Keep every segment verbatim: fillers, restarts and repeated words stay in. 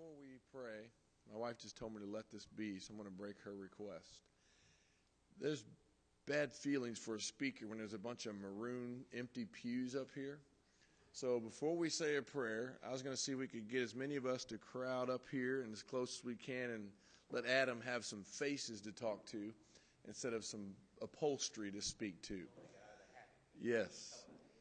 before we pray, my wife just told me to let this be, so I'm going to break her request. There's bad feelings for a speaker when there's a bunch of maroon, empty pews up here. So before we say a prayer, I was going to see if we could get as many of us to crowd up here and as close as we can and let Adam have some faces to talk to instead of some upholstery to speak to. Yes.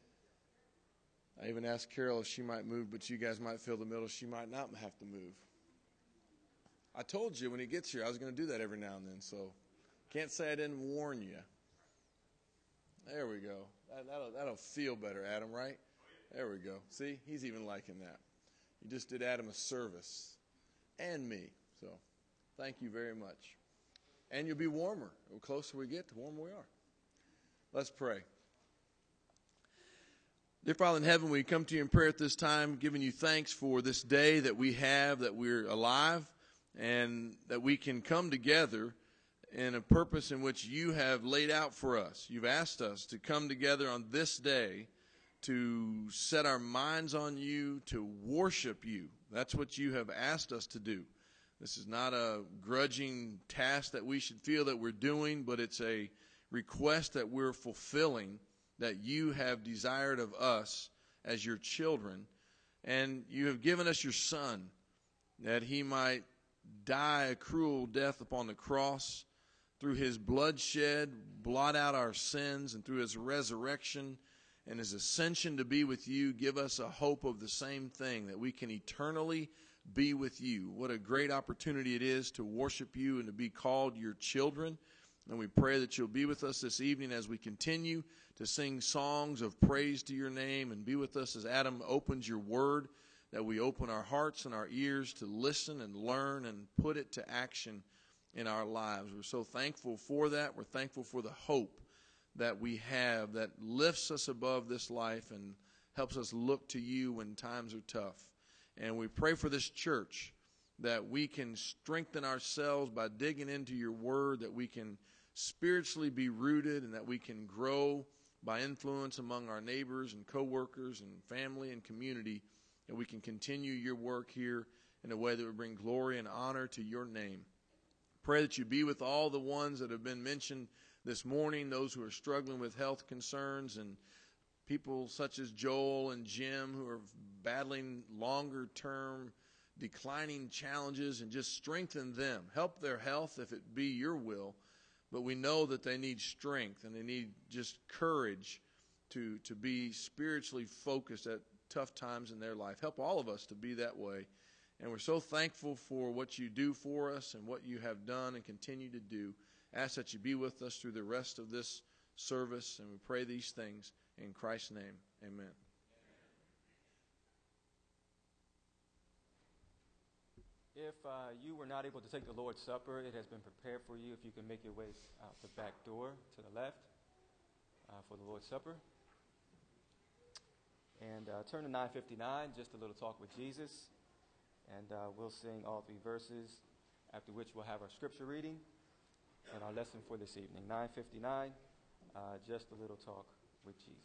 I even asked Carol if she might move, but you guys might fill the middle. She might not have to move. I told you when he gets here I was going to do that every now and then, so can't say I didn't warn you. There we go. That, that'll, that'll feel better, Adam, right? There we go. See, he's even liking that. You just did Adam a service and me, so thank you very much. And you'll be warmer. The closer we get, the warmer we are. Let's pray. Dear Father in heaven, we come to you in prayer at this time, giving you thanks for this day that we have, that we're alive, and that we can come together in a purpose in which you have laid out for us. You've asked us to come together on this day to set our minds on you, to worship you. That's what you have asked us to do. This is not a grudging task that we should feel that we're doing, but it's a request that we're fulfilling, that you have desired of us as your children. And you have given us your Son, that he might die a cruel death upon the cross. Through his bloodshed, blot out our sins, and through his resurrection and his ascension to be with you, give us a hope of the same thing, that we can eternally be with you. What a great opportunity it is to worship you and to be called your children. And we pray that you'll be with us this evening as we continue to sing songs of praise to your name, and be with us as Adam opens your word, that we open our hearts and our ears to listen and learn and put it to action in our lives. We're so thankful for that. We're thankful for the hope that we have that lifts us above this life and helps us look to you when times are tough. And we pray for this church, that we can strengthen ourselves by digging into your word, that we can spiritually be rooted, and that we can grow by influence among our neighbors and coworkers and family and community, that we can continue your work here in a way that would bring glory and honor to your name. Pray that you be with all the ones that have been mentioned this morning, those who are struggling with health concerns, and people such as Joel and Jim who are battling longer-term declining challenges, and just strengthen them. Help their health if it be your will, but we know that they need strength and they need just courage to, to be spiritually focused at tough times in their life. Help all of us to be that way. And we're so thankful for what you do for us and what you have done and continue to do. Ask that you be with us through the rest of this service, and we pray these things in Christ's name. Amen. If uh, you were not able to take the Lord's Supper, it has been prepared for you. If you can make your way out the back door to the left uh, for the Lord's Supper. And uh, turn to nine fifty-nine, just a little talk with Jesus. And uh, we'll sing all three verses, after which we'll have our scripture reading and our lesson for this evening. nine fifty-nine, uh, just a little talk with Jesus.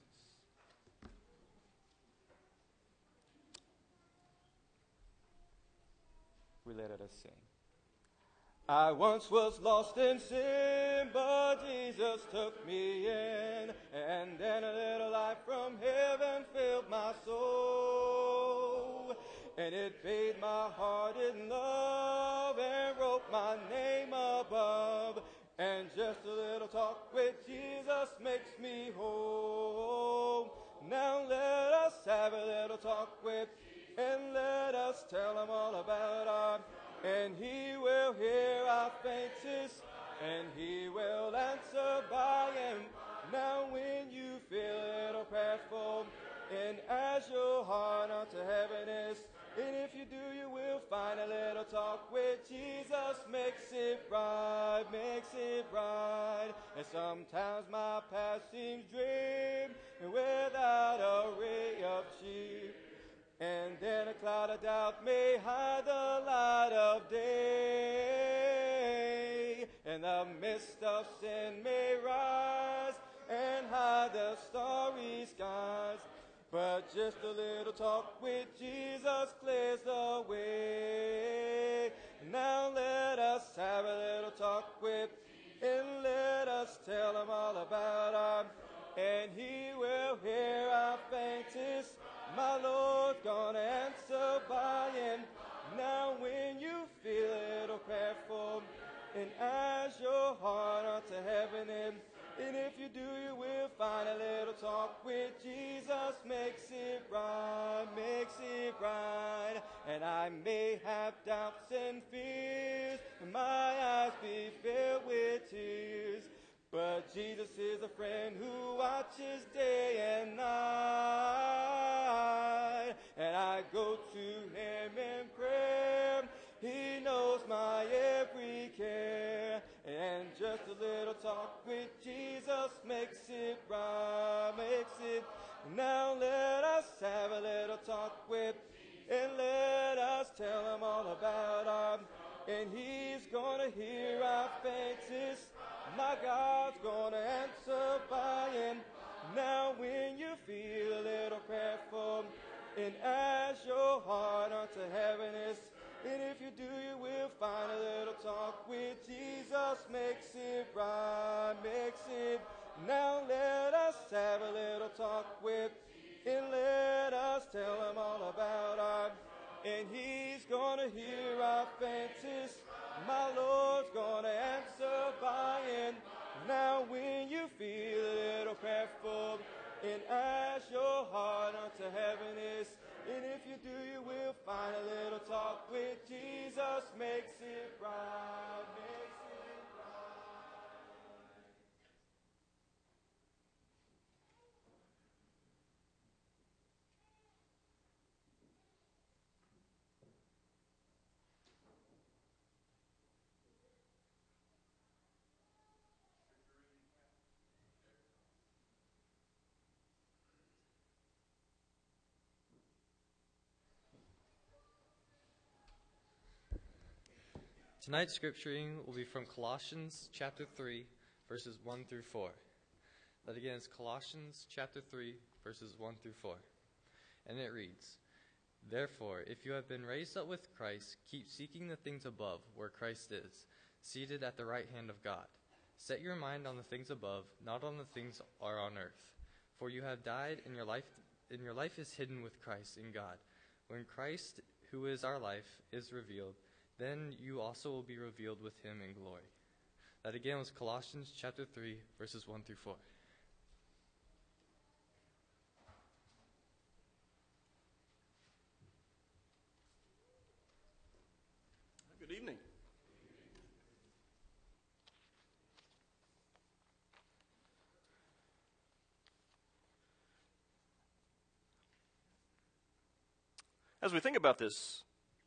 We let us sing. I once was lost in sin, but Jesus took me in, and then a little light from heaven filled my soul, and it bathed my heart in love and wrote my name above, and just a little talk with Jesus makes me whole. Now let us have a little talk with, and let us tell him all about our, and he will hear our faintest, and he will answer by and now when you feel a little prayerful, and as your heart unto heaven is, and if you do, you will find a little talk with Jesus makes it right, makes it right. And sometimes my path seems dim and without a ray of cheer, and then a cloud of doubt may hide the light of day, and the mist of sin may rise and hide the starry skies. But just a little talk with Jesus clears the way. Now let us have a little talk with and let us tell him all about our, and he will hear our faintest. My Lord's gonna answer by and now when you feel a little prayerful, and as your heart unto heaven, and, and if you do, you will find a little talk with Jesus makes it right, makes it right. And I may have doubts and fears, and my eyes be filled with tears, but Jesus is a friend who watches day and night. And I go to him in prayer. He knows my every care. And just a little talk with Jesus makes it right, makes it. Now let us have a little talk with, and let us tell him all about our, and he's gonna hear our faintest. My God's gonna answer by and now when you feel a little prayerful, and as your heart unto heaven is, and if you do, you will find a little talk with Jesus makes it right, makes it. Now let us have a little talk with, and let us tell him all about our, and he's gonna hear our faintest. My Lord's gonna answer by and now when you feel a little prayerful, and as your heart unto heaven is, and if you do, you will find a little talk with Jesus makes it right, makes it right. Tonight's scripture reading will be from Colossians chapter three, verses one through four. That again is Colossians chapter three, verses one through four. And it reads, "Therefore, if you have been raised up with Christ, keep seeking the things above, where Christ is, seated at the right hand of God. Set your mind on the things above, not on the things are on earth. For you have died, and your life, and your life is hidden with Christ in God. When Christ, who is our life, is revealed, then you also will be revealed with him in glory." That again was Colossians chapter three, verses one through four. Good evening. As we think about this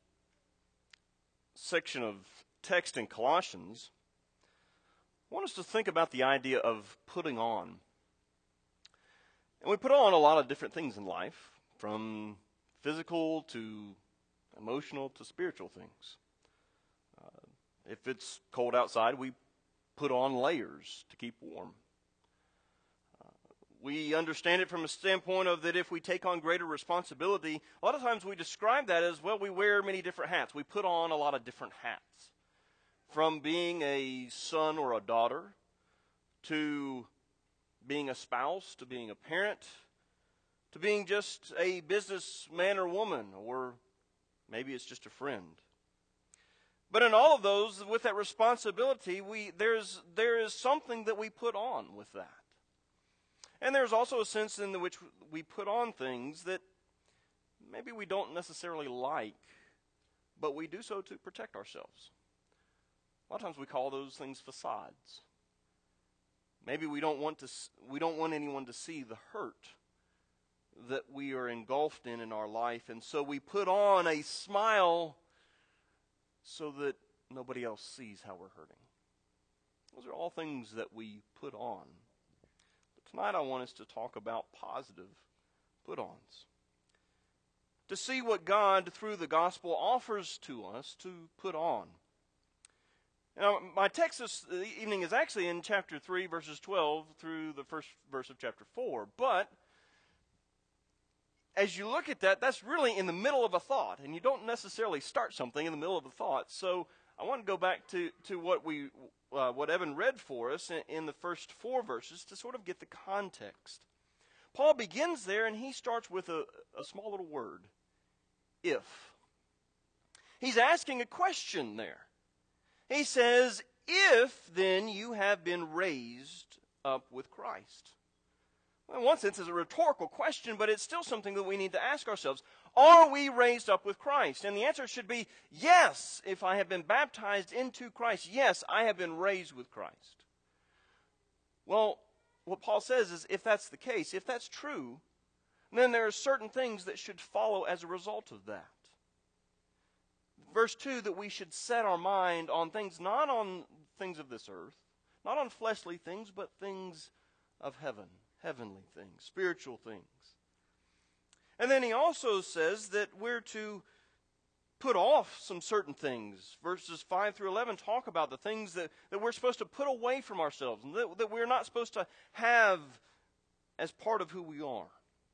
section of text in Colossians, I want us to think about the idea of putting on. And we put on a lot of different things in life, from physical to emotional to spiritual things. Uh, if it's cold outside, we put on layers to keep warm. Uh, we understand it from a standpoint of that if we take on greater responsibility, a lot of times we describe that as, well, we wear many different hats. We put on a lot of different hats. From being a son or a daughter, to being a spouse, to being a parent, to being just a businessman or woman, or maybe it's just a friend. But in all of those, with that responsibility, we there's there is something that we put on with that. And there's also a sense in which we put on things that maybe we don't necessarily like, but we do so to protect ourselves. A lot of times we call those things facades. Maybe we don't want to we don't want anyone to see the hurt that we are engulfed in in our life, and so we put on a smile so that nobody else sees how we're hurting. Those are all things that we put on. But tonight I want us to talk about positive put-ons. To see what God, through the gospel, offers to us to put on. Now, my text this evening is actually in chapter three, verses twelve through the first verse of chapter four. But as you look at that, that's really in the middle of a thought, and you don't necessarily start something in the middle of a thought. So I want to go back to, to what we uh, what Evan read for us in, in the first four verses to sort of get the context. Paul begins there, and he starts with a, a small little word, if. He's asking a question there. He says, if then you have been raised up with Christ. Well, in one sense, it's a rhetorical question, but it's still something that we need to ask ourselves. Are we raised up with Christ? And the answer should be, yes, if I have been baptized into Christ, yes, I have been raised with Christ. Well, what Paul says is, if that's the case, if that's true, then there are certain things that should follow as a result of that. Verse two, that we should set our mind on things, not on things of this earth, not on fleshly things, but things of heaven, heavenly things, spiritual things. And then he also says that we're to put off some certain things. Verses five through eleven talk about the things that, that we're supposed to put away from ourselves, and that, that we're not supposed to have as part of who we are.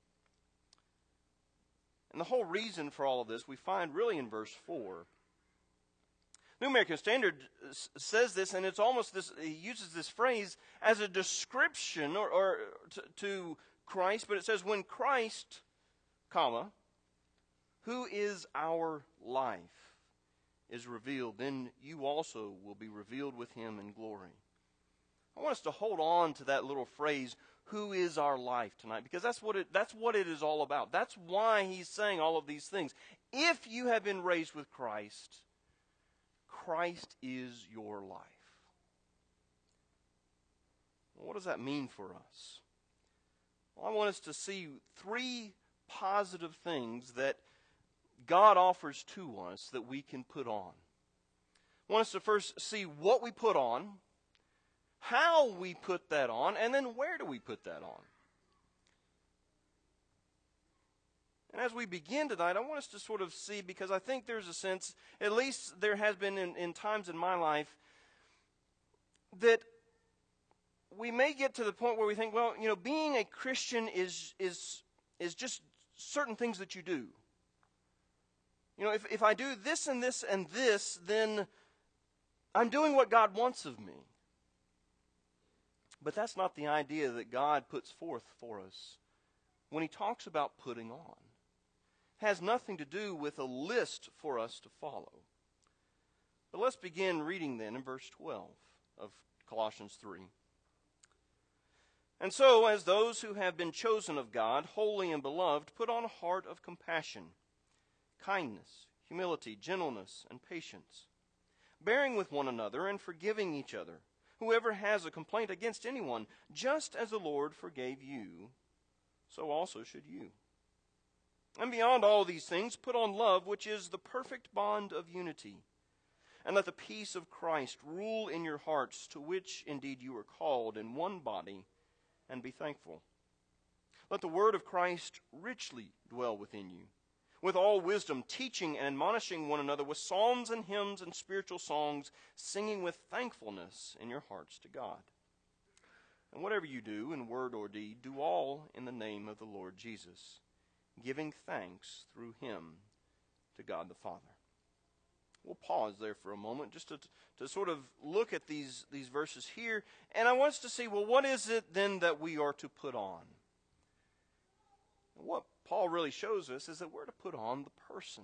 And the whole reason for all of this we find really in verse four. New American Standard says this, and it's almost this, he uses this phrase as a description or, or to, to Christ, but it says, when Christ, comma, who is our life, is revealed, then you also will be revealed with him in glory. I want us to hold on to that little phrase, who is our life, tonight, because that's what it, that's what it is all about. That's why he's saying all of these things. If you have been raised with Christ, Christ is your life. Well, what does that mean for us? Well, I want us to see three positive things that God offers to us that we can put on. I want us to first see what we put on, how we put that on, and then where do we put that on. And as we begin tonight, I want us to sort of see, because I think there's a sense, at least there has been in, in times in my life, that we may get to the point where we think, well, you know, being a Christian is is is just certain things that you do. You know, if, if I do this and this and this, then I'm doing what God wants of me. But that's not the idea that God puts forth for us when he talks about putting on. It has nothing to do with a list for us to follow. But let's begin reading then in verse twelve of Colossians three. And so, as those who have been chosen of God, holy and beloved, put on a heart of compassion, kindness, humility, gentleness, and patience, bearing with one another and forgiving each other. Whoever has a complaint against anyone, just as the Lord forgave you, so also should you. And beyond all these things, put on love, which is the perfect bond of unity. And let the peace of Christ rule in your hearts, to which indeed you are called in one body, and be thankful. Let the word of Christ richly dwell within you, with all wisdom, teaching and admonishing one another with psalms and hymns and spiritual songs, singing with thankfulness in your hearts to God. And whatever you do, in word or deed, do all in the name of the Lord Jesus, giving thanks through him to God the Father. We'll pause there for a moment just to, to sort of look at these, these verses here. And I want us to see, well, what is it then that we are to put on? And what Paul really shows us is that we're to put on the person.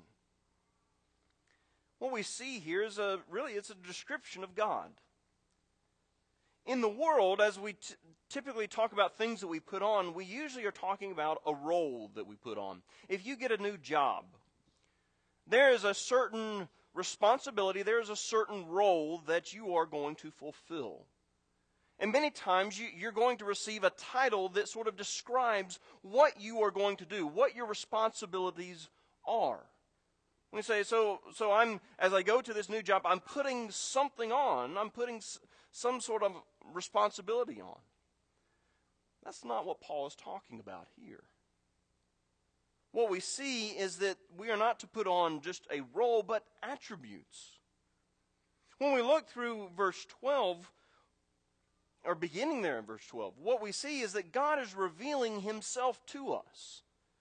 What we see here is a really it's a description of God. In the world, as we t- typically talk about things that we put on, we usually are talking about a role that we put on. If you get a new job, there is a certain responsibility, there is a certain role that you are going to fulfill. And many times you, you're going to receive a title that sort of describes what you are going to do, what your responsibilities are. We say, so so I'm as I go to this new job, I'm putting something on, I'm putting s- some sort of responsibility on. That's not what Paul is talking about here. What we see is that we are not to put on just a role, but attributes. When we look through verse twelve, or beginning there in verse twelve, what we see is that God is revealing himself to us.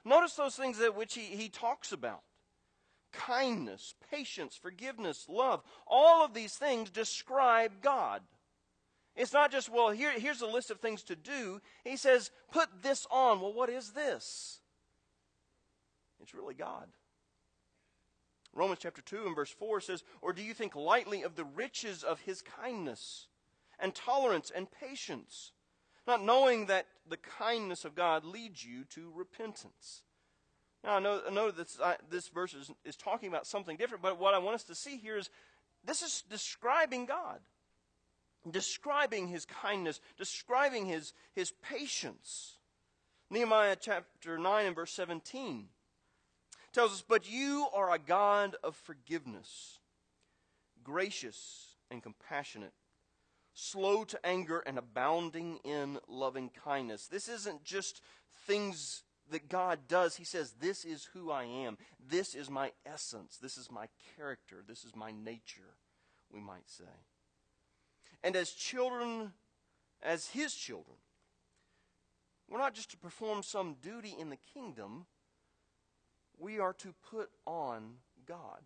Notice those things that which he, he talks about. Kindness, patience, forgiveness, love. All of these things describe God. It's not just, well, here, here's a list of things to do. He says, put this on. Well, what is this? It's really God. Romans chapter two and verse four says, or do you think lightly of the riches of his kindness and tolerance and patience, not knowing that the kindness of God leads you to repentance? Now, I know, I know this, I, this verse is, is talking about something different, but what I want us to see here is this is describing God, describing his kindness, describing his, his patience. Nehemiah chapter nine and verse seventeen tells us, but you are a God of forgiveness, gracious and compassionate, slow to anger and abounding in loving kindness. This isn't just things that God does. He says, this is who I am. This is my essence. This is my character. This is my nature, we might say. And as children, as his children, we're not just to perform some duty in the kingdom. We are to put on God.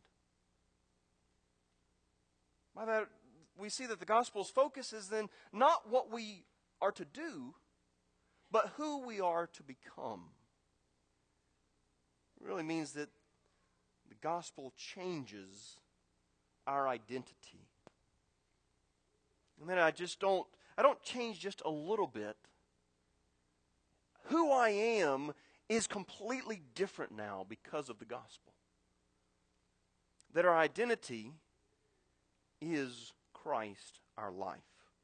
By that, we see that the gospel's focus is then not what we are to do, but who we are to become. It really means that the gospel changes our identity. And then I just don't, I don't change just a little bit. Who I am is completely different now because of the gospel. That our identity is Christ, our life.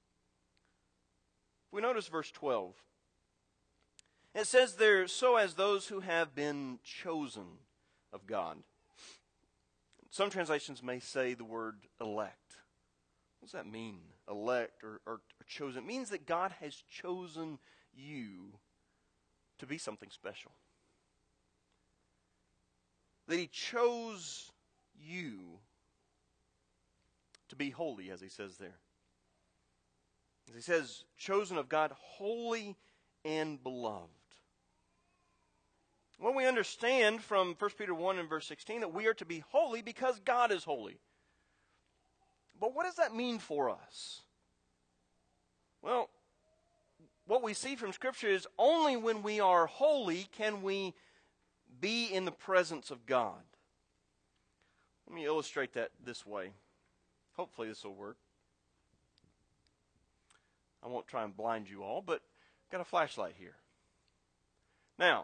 We notice verse twelve. It says there, so as those who have been chosen of God. Some translations may say the word elect. What does that mean? Elect or, or, or chosen. It means that God has chosen you to be something special. That he chose you to be holy, as he says there. As he says, chosen of God, holy and beloved. Well, we understand from First Peter one and verse sixteen that we are to be holy because God is holy. But what does that mean for us? Well, what we see from Scripture is only when we are holy can we be in the presence of God. Let me illustrate that this way. Hopefully this will work. I won't try and blind you all, but I've got a flashlight here. Now,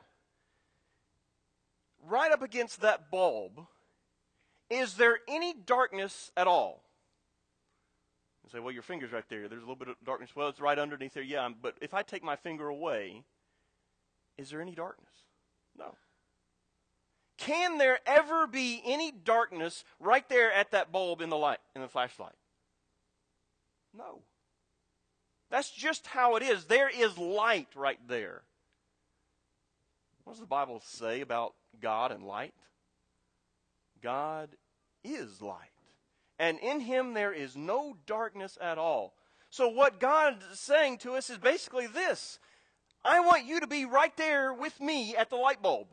right up against that bulb, is there any darkness at all? You say, well, your finger's right there. There's a little bit of darkness. Well, it's right underneath there. Yeah, but if I take my finger away, is there any darkness? No. Can there ever be any darkness right there at that bulb in the light, in the flashlight? No. That's just how it is. There is light right there. What does the Bible say about God and light? God is light. And in him there is no darkness at all. So what God is saying to us is basically this. I want you to be right there with me at the light bulb.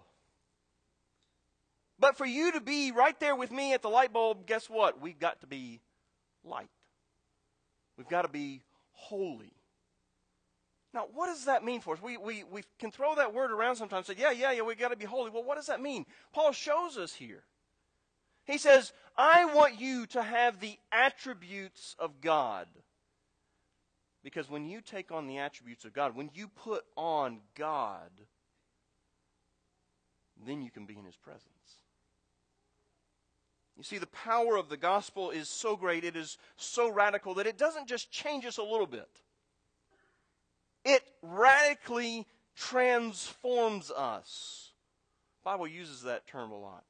But for you to be right there with me at the light bulb, guess what? We've got to be light. We've got to be holy. Now, what does that mean for us? We, we, we can throw that word around sometimes and say, yeah, yeah, yeah, we've got to be holy. Well, what does that mean? Paul shows us here. He says, I want you to have the attributes of God. Because when you take on the attributes of God, when you put on God, then you can be in his presence. You see, the power of the gospel is so great, it is so radical, that it doesn't just change us a little bit. It radically transforms us. The Bible uses that term a lot.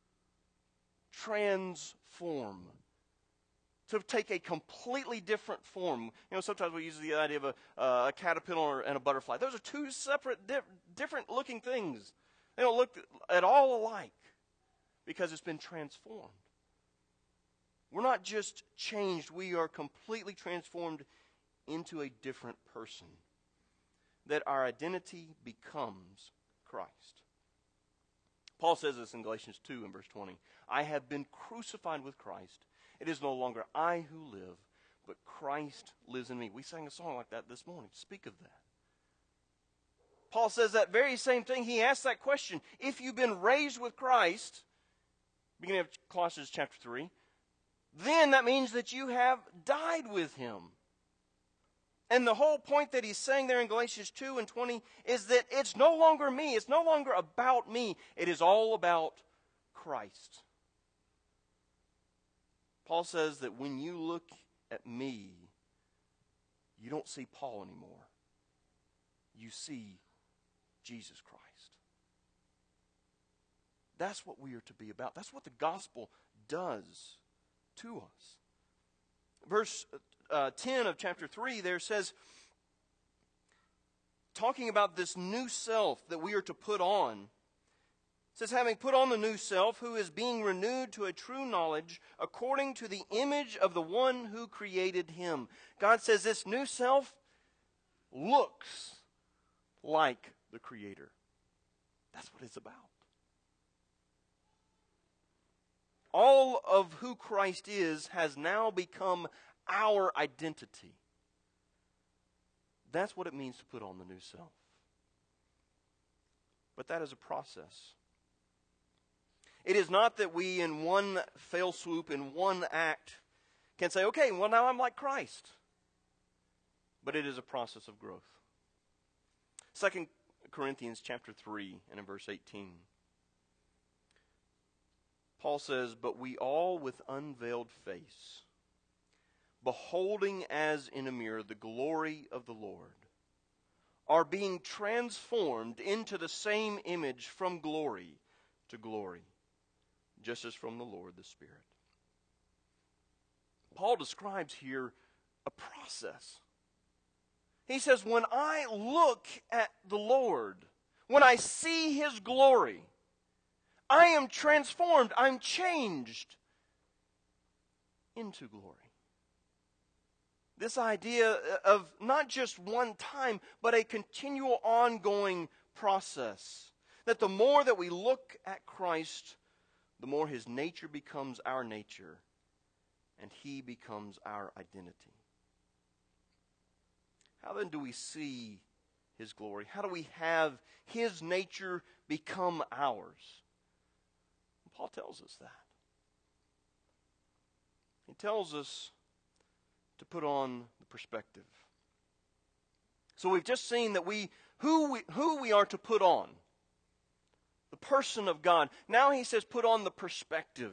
Transform. To take a completely different form. You know, sometimes we use the idea of a, uh, a caterpillar and a butterfly. Those are two separate, di- different looking things. They don't look at all alike because it's been transformed. We're not just changed, we are completely transformed into a different person. That our identity becomes Christ. Paul says this in Galatians two and verse twenty. I have been crucified with Christ. It is no longer I who live, but Christ lives in me. We sang a song like that this morning. Speak of that. Paul says that very same thing. He asks that question. If you've been raised with Christ, beginning of Colossians chapter three, then that means that you have died with him. And the whole point that he's saying there in Galatians two and twenty is that it's no longer me. It's no longer about me. It is all about Christ. Paul says that when you look at me, you don't see Paul anymore. You see Jesus Christ. That's what we are to be about. That's what the gospel does to us. Verse uh, ten of chapter three there says, talking about this new self that we are to put on, it says, having put on the new self, who is being renewed to a true knowledge according to the image of the one who created him. God says this new self looks like the Creator. That's what it's about. All of who Christ is has now become our identity. That's what it means to put on the new self. But that is a process. It is not that we in one fell swoop, in one act, can say, okay, well now I'm like Christ. But it is a process of growth. Second Corinthians chapter three and in verse eighteen. Paul says, but we all with unveiled face, beholding as in a mirror the glory of the Lord, are being transformed into the same image from glory to glory, just as from the Lord the Spirit. Paul describes here a process. He says, when I look at the Lord, when I see His glory, I am transformed, I'm changed into glory. This idea of not just one time, but a continual ongoing process. That the more that we look at Christ, the more His nature becomes our nature, and He becomes our identity. How then do we see His glory? How do we have His nature become ours? Paul tells us that. He tells us to put on the perspective. So we've just seen that we who we who we are to put on. The person of God. Now he says put on the perspective.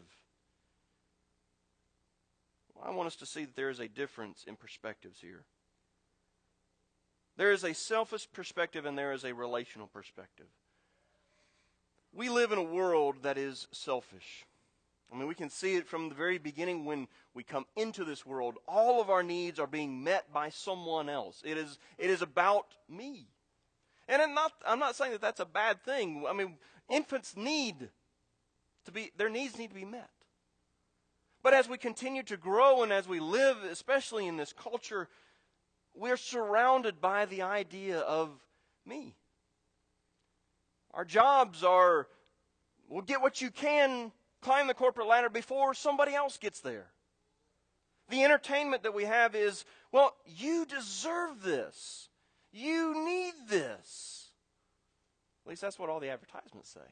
Well, I want us to see that there is a difference in perspectives here. There is a selfish perspective and there is a relational perspective. We live in a world that is selfish. I mean, we can see it from the very beginning when we come into this world. All of our needs are being met by someone else. It is, it is about me. And I'm not, I'm not saying that that's a bad thing. I mean, infants need to be, their needs need to be met. But as we continue to grow and as we live, especially in this culture, we're surrounded by the idea of me. Our jobs are, well, get what you can, climb the corporate ladder before somebody else gets there. The entertainment that we have is, well, you deserve this. You need this. At least that's what all the advertisements say.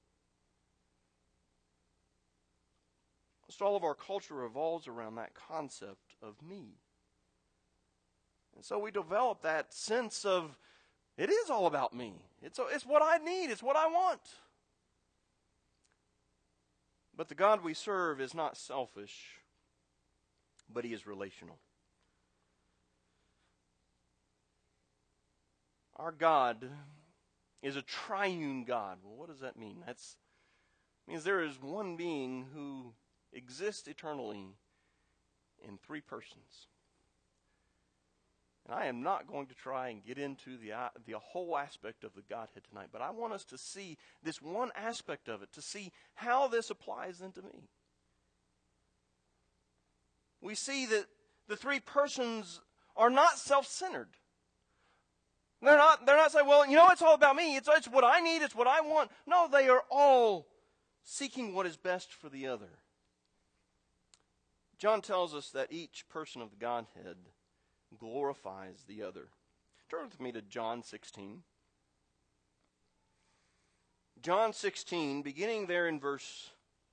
Most all of our culture revolves around that concept of me. And so we develop that sense of, it is all about me. It's, it's what I need. It's what I want. But the God we serve is not selfish, but He is relational. Our God is a triune God. Well, what does that mean? That's means there is one being who exists eternally in three persons. And I am not going to try and get into the, uh, the whole aspect of the Godhead tonight, but I want us to see this one aspect of it, to see how this applies then to me. We see that the three persons are not self-centered. They're not, they're not saying, well, you know, it's all about me. It's, it's what I need. It's what I want. No, they are all seeking what is best for the other. John tells us that each person of the Godhead glorifies the other. Turn with me to John sixteen. John sixteen, beginning there in verse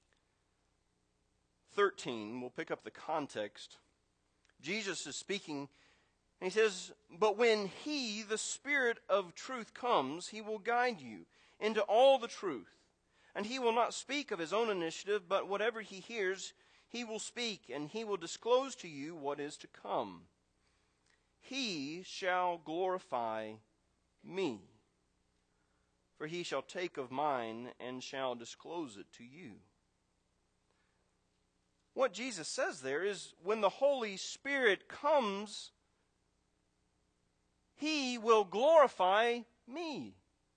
thirteen, we'll pick up the context. Jesus is speaking, and he says, "But when he, the Spirit of truth, comes, he will guide you into all the truth. And he will not speak of his own initiative, but whatever he hears, he will speak, and he will disclose to you what is to come. He shall glorify me, for he shall take of mine and shall disclose it to you." What Jesus says there is, when the Holy Spirit comes, he will glorify me.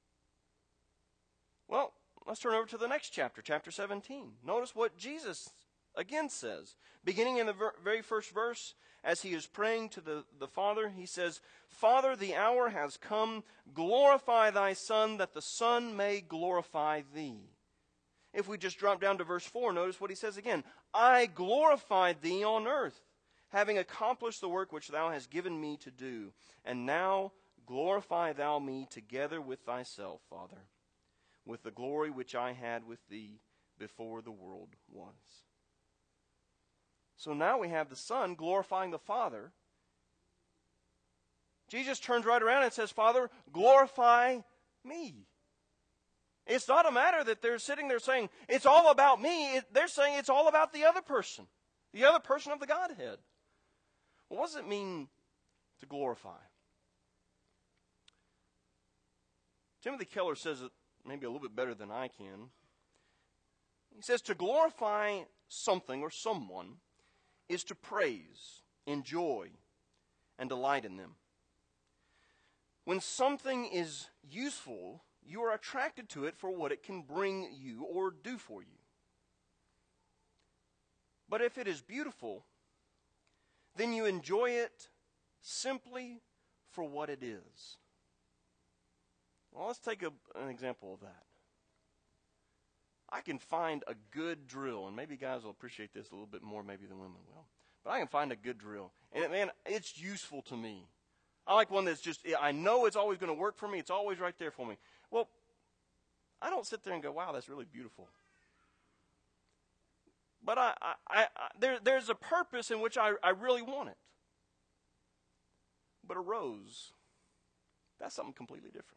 Well, let's turn over to the next chapter, chapter seventeen. Notice what Jesus again says. Beginning in the ver- very first verse, as he is praying to the, the Father, he says, "Father, the hour has come. Glorify thy Son, that the Son may glorify thee." If we just drop down to verse four, notice what he says again. "I glorified thee on earth, having accomplished the work which thou hast given me to do. And now glorify thou me together with thyself, Father, with the glory which I had with thee before the world was." So now we have the Son glorifying the Father. Jesus turns right around and says, "Father, glorify me." It's not a matter that they're sitting there saying, it's all about me. It, they're saying it's all about the other person, the other person of the Godhead. Well, what does it mean to glorify? Timothy Keller says it maybe a little bit better than I can. He says to glorify something or someone is to praise, enjoy, and delight in them. When something is useful, you are attracted to it for what it can bring you or do for you. But if it is beautiful, then you enjoy it simply for what it is. Well, let's take a, an example of that. I can find a good drill, and maybe guys will appreciate this a little bit more maybe than women will. But I can find a good drill, and man, it's useful to me. I like one that's just, I know it's always going to work for me. It's always right there for me. Well, I don't sit there and go, wow, that's really beautiful. But I, I, I, there, there's a purpose in which I, I really want it. But a rose, that's something completely different.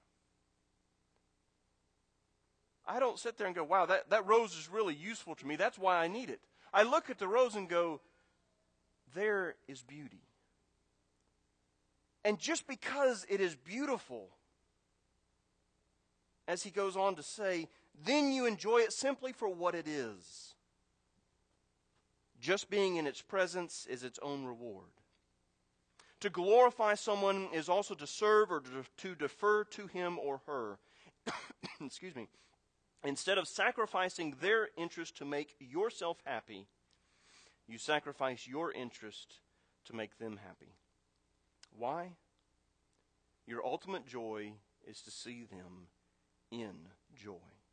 I don't sit there and go, wow, that, that rose is really useful to me. That's why I need it. I look at the rose and go, there is beauty. And just because it is beautiful, as he goes on to say, then you enjoy it simply for what it is. Just being in its presence is its own reward. To glorify someone is also to serve or to defer to him or her. Excuse me. Instead of sacrificing their interest to make yourself happy, you sacrifice your interest to make them happy. Why? Your ultimate joy is to see them in joy.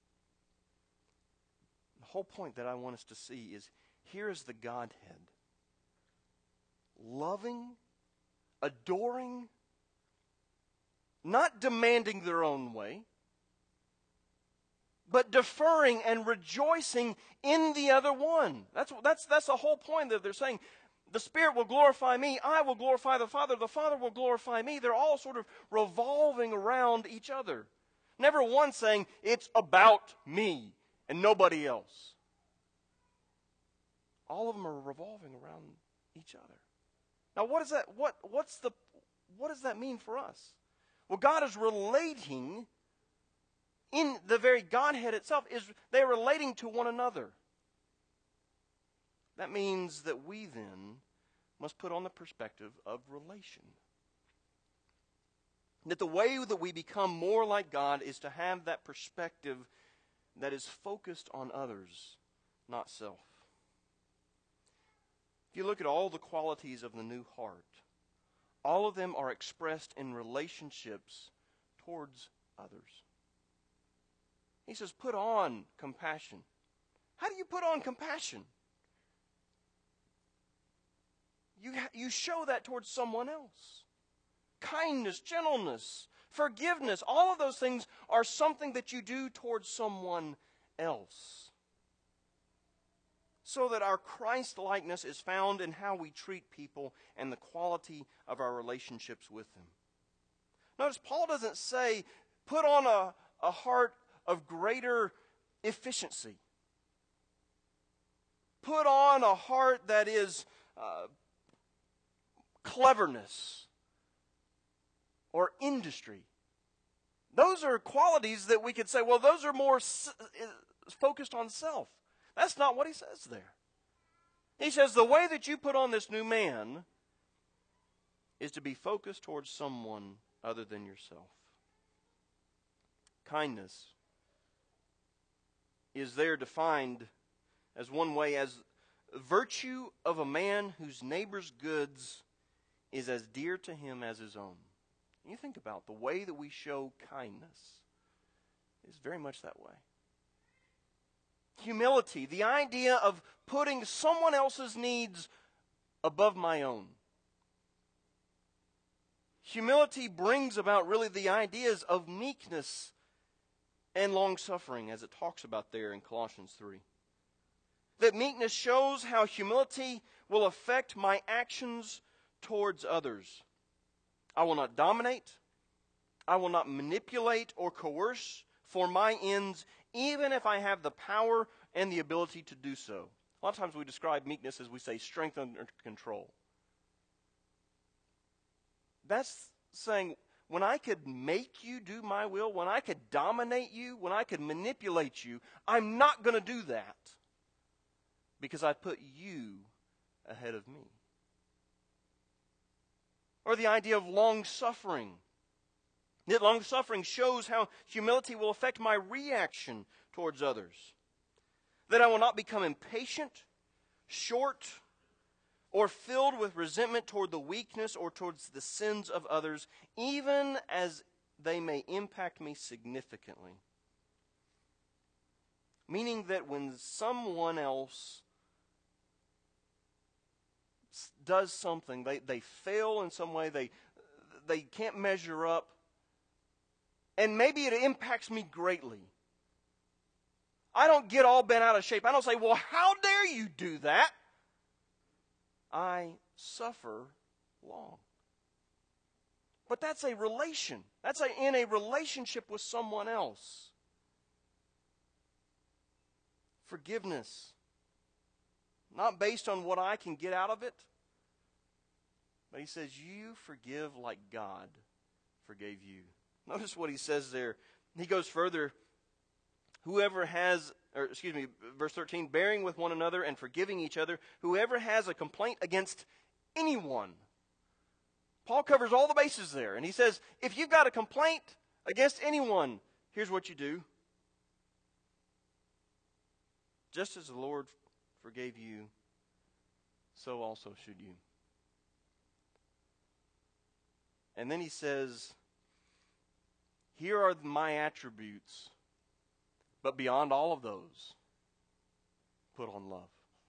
The whole point that I want us to see is, here is the Godhead, loving, adoring, not demanding their own way, but deferring and rejoicing in the other one. That's, that's, that's the whole point that they're saying. The Spirit will glorify me. I will glorify the Father. The Father will glorify me. They're all sort of revolving around each other. Never one saying, it's about me and nobody else. All of them are revolving around each other. Now, what is that? What, what's the, what does that mean for us? Well, God is relating in the very Godhead itself. Is they're relating to one another. That means that we then must put on the perspective of relation. That the way that we become more like God is to have that perspective that is focused on others, not self. If you look at all the qualities of the new heart, all of them are expressed in relationships towards others. He says, put on compassion. How do you put on compassion? You, you show that towards someone else. Kindness, gentleness, forgiveness, all of those things are something that you do towards someone else. So that our Christ-likeness is found in how we treat people and the quality of our relationships with them. Notice Paul doesn't say, put on a, a heart of greater efficiency. Put on a heart that is uh, cleverness or industry. Those are qualities that we could say, well, those are more s- focused on self. That's not what he says there. He says the way that you put on this new man is to be focused towards someone other than yourself. Kindness is there defined as one way as virtue of a man whose neighbor's goods is as dear to him as his own. You think about the way that we show kindness is very much that way. Humility, the idea of putting someone else's needs above my own. Humility brings about really the ideas of meekness and long-suffering, as it talks about there in Colossians three. That meekness shows how humility will affect my actions towards others. I will not dominate. I will not manipulate or coerce for my ends, even if I have the power and the ability to do so. A lot of times we describe meekness as we say strength under control. That's saying when I could make you do my will, when I could dominate you, when I could manipulate you, I'm not going to do that because I put you ahead of me. Or the idea of long-suffering. That long-suffering shows how humility will affect my reaction towards others. That I will not become impatient, short, or filled with resentment toward the weakness or towards the sins of others, even as they may impact me significantly. Meaning that when someone else does something, they, they fail in some way, they, they can't measure up, and maybe it impacts me greatly. I don't get all bent out of shape. I don't say, well, how dare you do that? I suffer long. But that's a relation. That's a, in a relationship with someone else. Forgiveness. Not based on what I can get out of it. But he says, you forgive like God forgave you. Notice what he says there. He goes further. Whoever has, or excuse me, verse thirteen, bearing with one another and forgiving each other, whoever has a complaint against anyone. Paul covers all the bases there. And he says, if you've got a complaint against anyone, here's what you do. Just as the Lord forgave you, so also should you. And then he says, here are my attributes, but beyond all of those, put on love.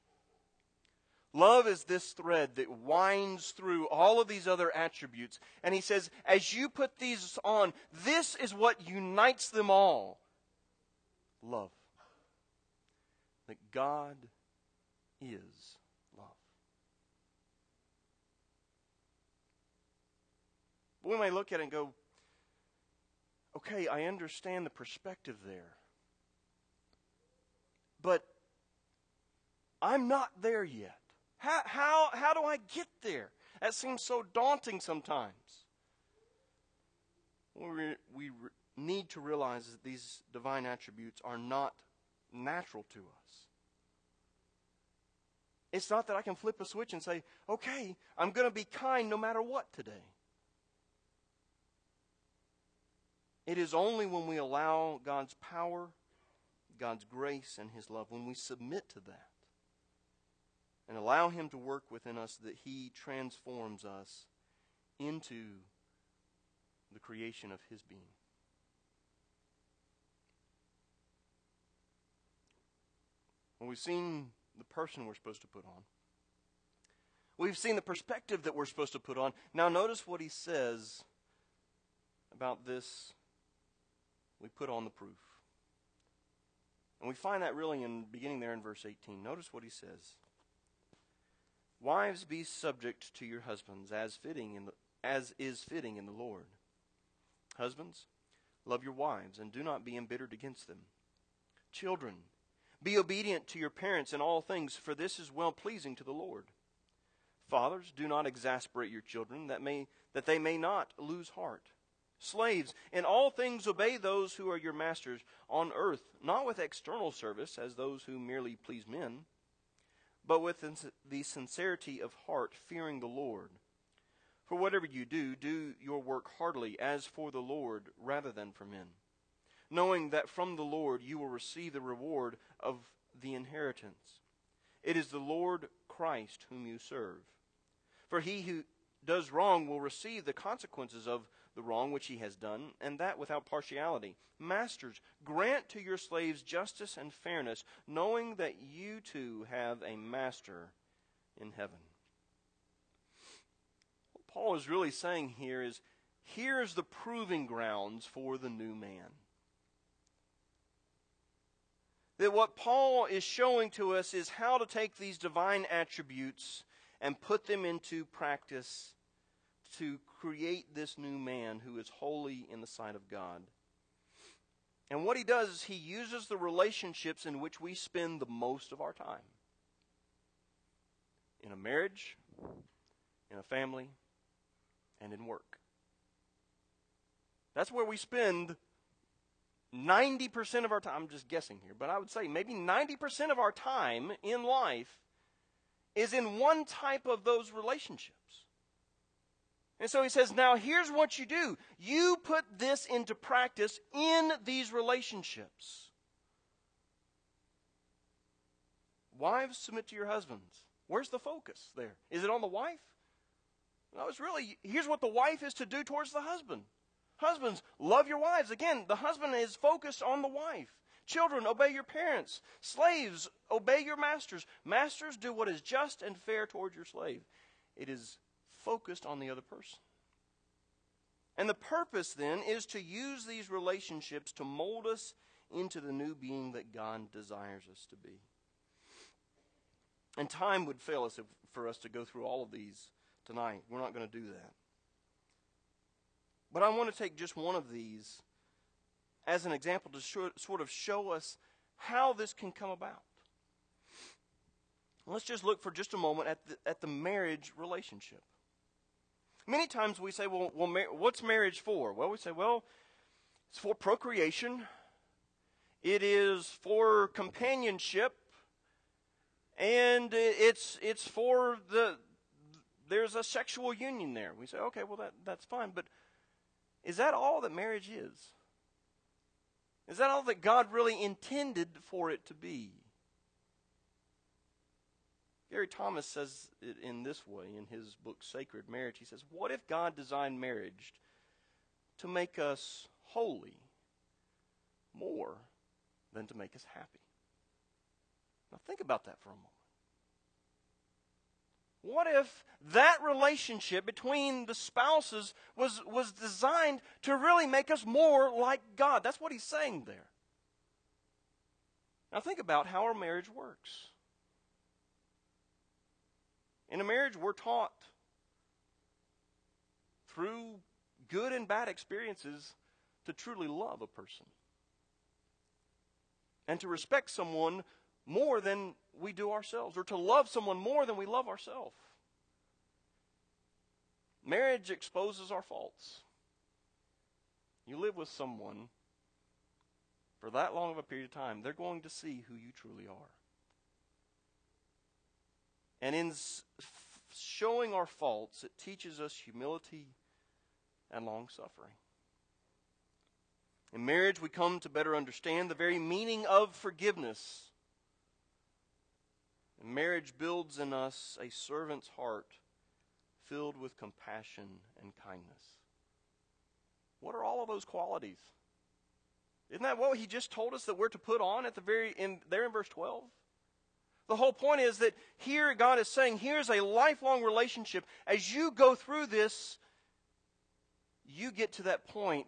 Love is this thread that winds through all of these other attributes. And he says, as you put these on, this is what unites them all. Love. That God is love. We may look at it and go, okay, I understand the perspective there. But I'm not there yet. How, how, how do I get there? That seems so daunting sometimes. We, we need to realize that these divine attributes are not natural to us. It's not that I can flip a switch and say, okay, I'm going to be kind no matter what today. It is only when we allow God's power, God's grace, and His love, when we submit to that and allow Him to work within us, that He transforms us into the creation of His being. Well, we've seen the person we're supposed to put on. We've seen the perspective that we're supposed to put on. Now notice what he says about this. We put on the proof. And we find that really in beginning there in verse eighteen. Notice what he says. Wives, be subject to your husbands as fitting in the, as is fitting in the Lord. Husbands, love your wives and do not be embittered against them. Children, be obedient to your parents in all things, for this is well-pleasing to the Lord. Fathers, do not exasperate your children, that may that they may not lose heart. Slaves, in all things obey those who are your masters on earth, not with external service, as those who merely please men, but with the sincerity of heart, fearing the Lord. For whatever you do, do your work heartily, as for the Lord, rather than for men, knowing that from the Lord you will receive the reward of the inheritance. It is the Lord Christ whom you serve. For he who does wrong will receive the consequences of the wrong which he has done, and that without partiality. Masters, grant to your slaves justice and fairness, knowing that you too have a master in heaven. What Paul is really saying here is, here's the proving grounds for the new man. That what Paul is showing to us is how to take these divine attributes and put them into practice to create this new man who is holy in the sight of God. And what he does is he uses the relationships in which we spend the most of our time. In a marriage, in a family, and in work. That's where we spend ninety percent of our time. I'm just guessing here, but I would say maybe ninety percent of our time in life is in one type of those relationships. And so he says, now here's what you do. You put this into practice in these relationships. Wives, submit to your husbands. Where's the focus there? Is it on the wife? No, it's really, here's what the wife is to do towards the husband. Husbands, love your wives. Again, the husband is focused on the wife. Children, obey your parents. Slaves, obey your masters. Masters, do what is just and fair toward your slave. It is focused on the other person. And the purpose then is to use these relationships to mold us into the new being that God desires us to be. And time would fail us if, for us to go through all of these tonight. We're not going to do that. But I want to take just one of these as an example to show, sort of show us how this can come about. Let's just look for just a moment at the, at the marriage relationship. Many times we say, well, well, mar- what's marriage for? Well, we say, well, it's for procreation. It is for companionship. And it's it's for the, there's a sexual union there. We say, okay, well, that, that's fine. But is that all that marriage is? Is that all that God really intended for it to be? Gary Thomas says it in this way in his book, Sacred Marriage. He says, what if God designed marriage to make us holy more than to make us happy? Now think about that for a moment. What if that relationship between the spouses was, was designed to really make us more like God? That's what he's saying there. Now think about how our marriage works. In a marriage, we're taught through good and bad experiences to truly love a person. And to respect someone more than we do ourselves, or to love someone more than we love ourselves. Marriage exposes our faults. You live with someone for that long of a period of time, they're going to see who you truly are. And in showing our faults, it teaches us humility and long-suffering. In marriage, we come to better understand the very meaning of forgiveness. And marriage builds in us a servant's heart filled with compassion and kindness. What are all of those qualities? Isn't that what he just told us that we're to put on at the very in there in verse twelve? The whole point is that here God is saying, here's a lifelong relationship. As you go through this, you get to that point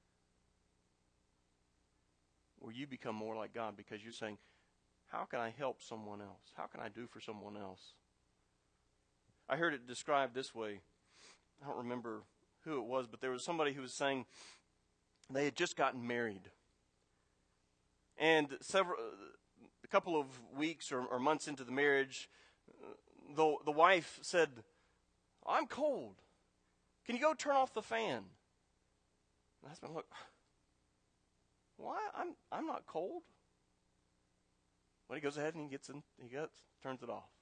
where you become more like God because you're saying, how can I help someone else? How can I do for someone else? I heard it described this way. I don't remember who it was, but there was somebody who was saying they had just gotten married. And several, a couple of weeks or, or months into the marriage, the, the wife said, I'm cold. Can you go turn off the fan? The husband looked, why? I'm I'm not cold. But he goes ahead and he gets in, he gets, turns it off.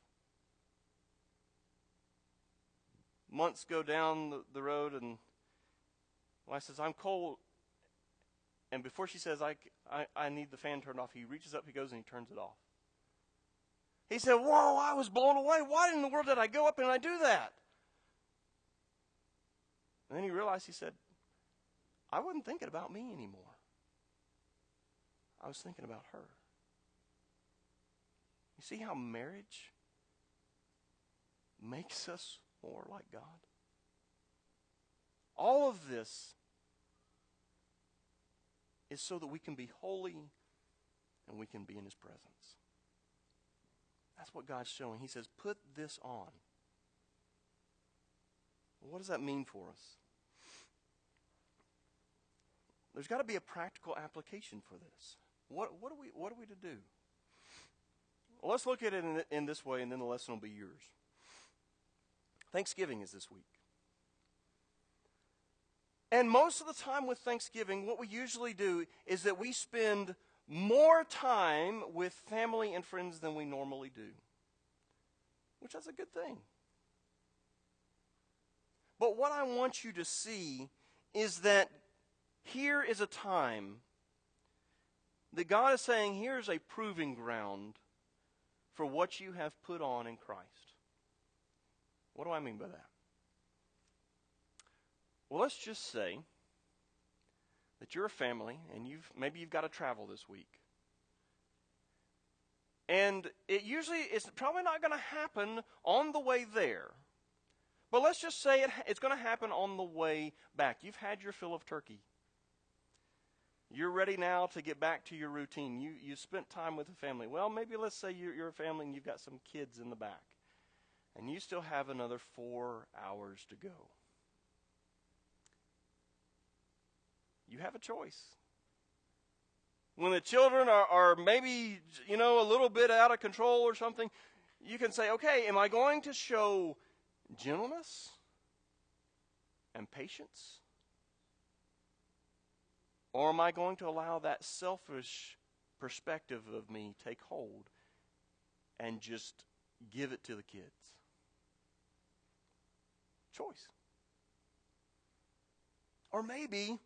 Months go down the, the road, and the wife says, I'm cold. And before she says, I, I, I need the fan turned off, he reaches up, he goes, and he turns it off. He said, whoa, I was blown away. Why in the world did I go up and I do that? And then he realized, he said, I wasn't thinking about me anymore. I was thinking about her. You see how marriage makes us more like God? All of this is so that we can be holy and we can be in His presence. That's what God's showing. He says, put this on. What does that mean for us? There's got to be a practical application for this. What, what, are we, what are we to do? Well, let's look at it in, in this way, and then the lesson will be yours. Thanksgiving is this week. And most of the time with Thanksgiving, what we usually do is that we spend more time with family and friends than we normally do, which is a good thing. But what I want you to see is that here is a time that God is saying, here's a proving ground for what you have put on in Christ. What do I mean by that? Well, let's just say that you're a family and you've maybe you've got to travel this week. And it usually it's probably not going to happen on the way there. But let's just say it, it's going to happen on the way back. You've had your fill of turkey. You're ready now to get back to your routine. You you spent time with the family. Well, maybe let's say you're, you're a family and you've got some kids in the back. And you still have another four hours to go. You have a choice. When the children are, are maybe, you know, a little bit out of control or something, you can say, okay, am I going to show gentleness and patience? Or am I going to allow that selfish perspective of me take hold and just give it to the kids? Choice. Or maybe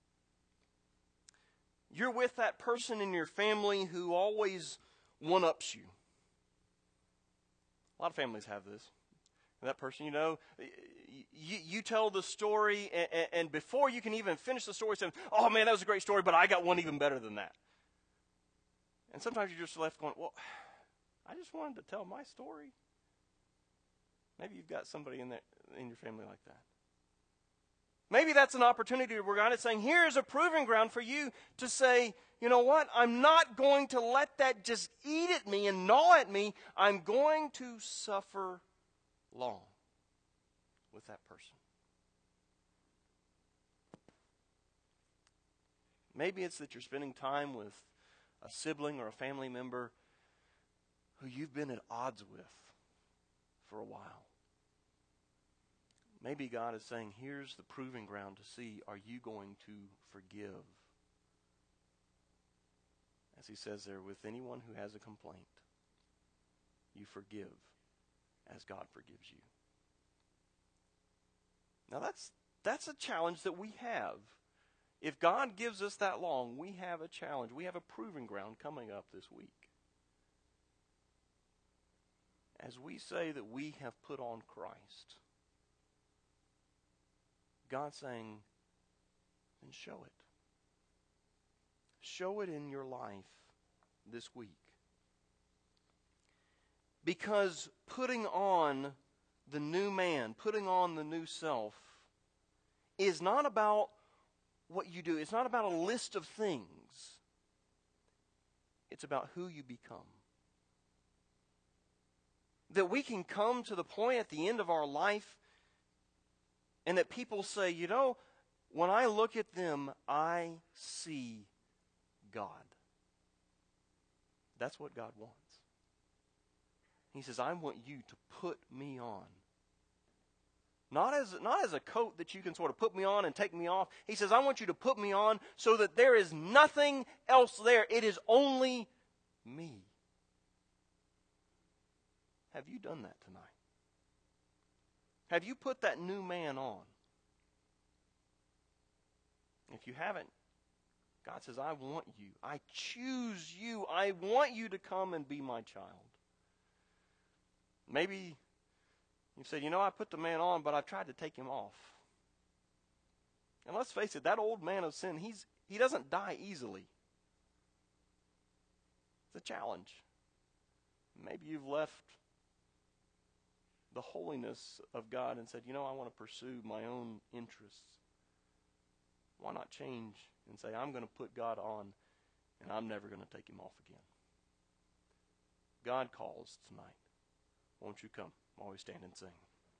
you're with that person in your family who always one-ups you. A lot of families have this. That person, you know, you, you tell the story, and, and before you can even finish the story, saying, oh man, that was a great story, but I got one even better than that. And sometimes you're just left going, well, I just wanted to tell my story. Maybe you've got somebody in there, in your family like that. Maybe that's an opportunity where God is saying, here's a proving ground for you to say, you know what, I'm not going to let that just eat at me and gnaw at me. I'm going to suffer long with that person. Maybe it's that you're spending time with a sibling or a family member who you've been at odds with for a while. Maybe God is saying, here's the proving ground to see, are you going to forgive? As he says there, with anyone who has a complaint, you forgive as God forgives you. Now that's that's a challenge that we have. If God gives us that long, we have a challenge. We have a proving ground coming up this week. As we say that we have put on Christ, God's saying, then show it. Show it in your life this week. Because putting on the new man, putting on the new self, is not about what you do. It's not about a list of things. It's about who you become. That we can come to the point at the end of our life and that people say, you know, when I look at them, I see God. That's what God wants. He says, I want you to put me on. Not as, not as a coat that you can sort of put me on and take me off. He says, I want you to put me on so that there is nothing else there. It is only me. Have you done that tonight? Have you put that new man on? If you haven't, God says, I want you. I choose you. I want you to come and be my child. Maybe you said, you know, I put the man on, but I've tried to take him off. And let's face it, that old man of sin, he's he doesn't die easily. It's a challenge. Maybe you've left the holiness of God and said, you know, I want to pursue my own interests. Why not change and say, I'm going to put God on, and I'm never going to take him off again? God calls tonight. Won't you come while we stand and sing?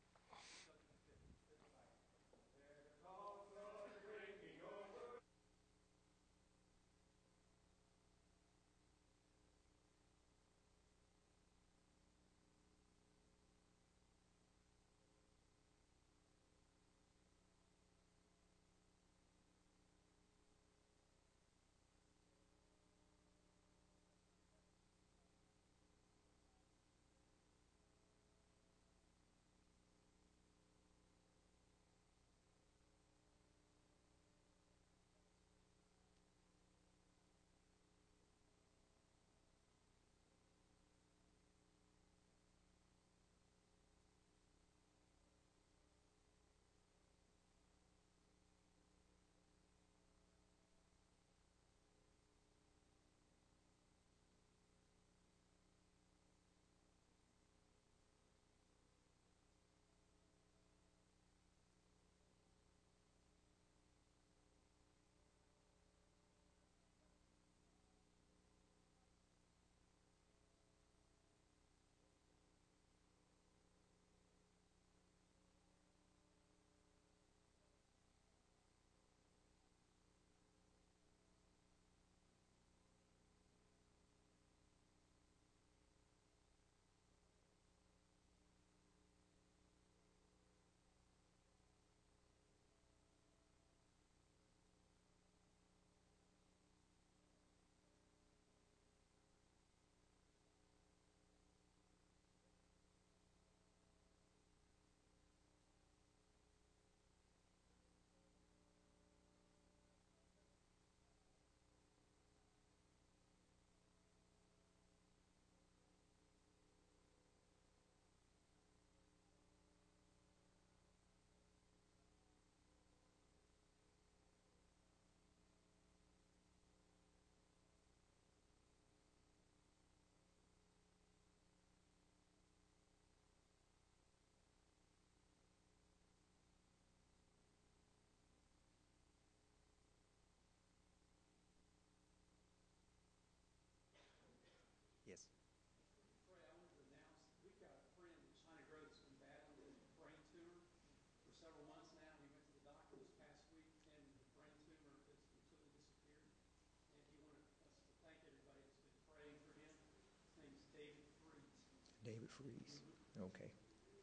Yes. Before I wanted to announce, we've got a friend in China Grove that's been battling with a brain tumor for several months now. He went to the doctor this past week, and the brain tumor has completely disappeared. And he wanted us to thank everybody that's been praying for him. His name is David Freeze. David Freeze. Okay.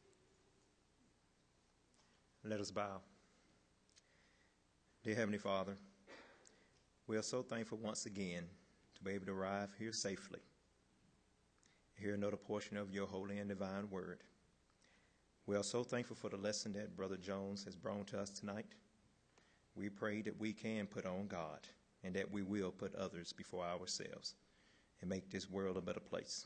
Let us bow. Dear Heavenly Father, we are so thankful once again to be able to arrive here safely. Hear another portion of your holy and divine word. We are so thankful for the lesson that Brother Jones has brought to us tonight. We pray that we can put on God and that we will put others before ourselves and make this world a better place.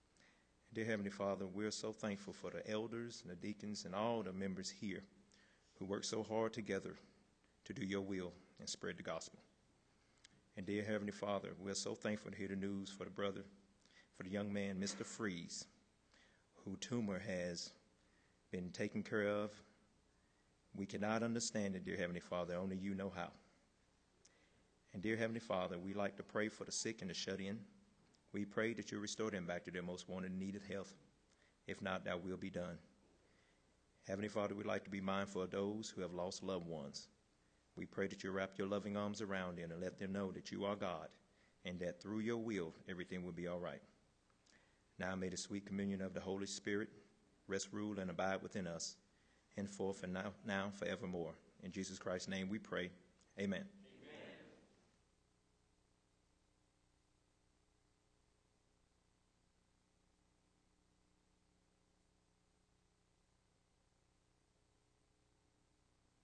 Dear Heavenly Father, we're so thankful for the elders and the deacons and all the members here who work so hard together to do your will and spread the gospel. And dear Heavenly Father, we're so thankful to hear the news for the brother, for the young man, Mister Freeze, whose tumor has been taken care of. We cannot understand it, dear Heavenly Father. Only you know how. And dear Heavenly Father, we like to pray for the sick and the shut-in. We pray that you restore them back to their most wanted and needed health. If not, thy will be done. Heavenly Father, we'd like to be mindful of those who have lost loved ones. We pray that you wrap your loving arms around them and let them know that you are God and that through your will, everything will be all right. Now may the sweet communion of the Holy Spirit rest, rule, and abide within us, henceforth and now, now forevermore. In Jesus Christ's name we pray. Amen.